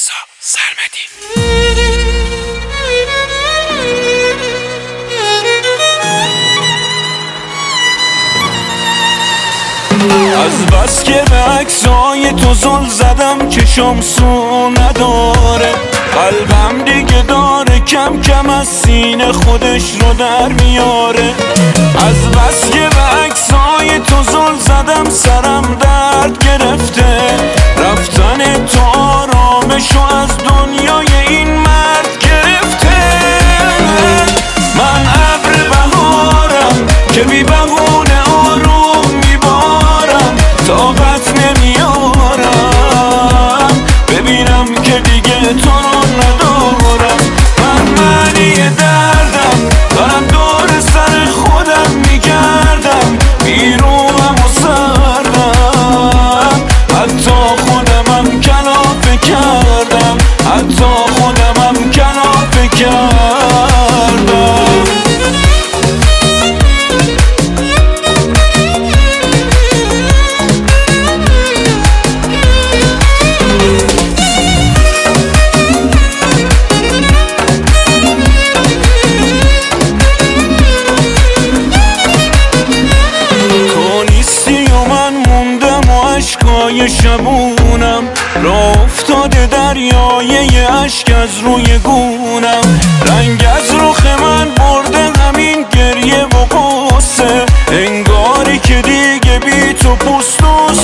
رضا سرمدی. از بس که به عکسای تو زل زدم چشم سو نداره، قلبم دیگه داره کم کم از سینه خودش رو در میاره. از بس که به عکسای تو زل زدم سرم درد گرفته، رفتن تو آرامشو از دنیای این مرد گرفته. من ابر بهارم که بی بهونه آروم میبارم، طاقت نمیارم ببینم که دیگه تو رو ندارم. من معنی دردم دارم دور سر خودم میگردم، بیروم و سردم، حتی خودمم کلافه کردم، حتی خودمم کلافه کردم. اشکای شبونم راه افتاده دریای اشک از روی گونم، رنگ از رخ من برده همین گریه و قصه، انگاری که دیگه بی تو پوست و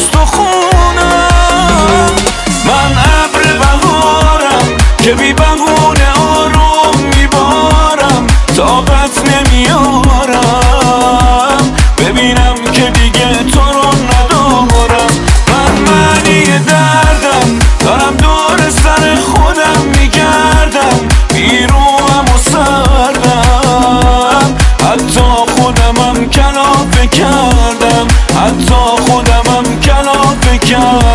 استخونم. من ابر بهارم که بی بهونه آروم میبارم، طاقت نمیارم ببینم که دیگه تو رو ندارم. دردم دارم دور سر خودم میگردم، بیروم و سردم، حتی خودمم کلافه کردم، حتی خودمم کلافه کردم.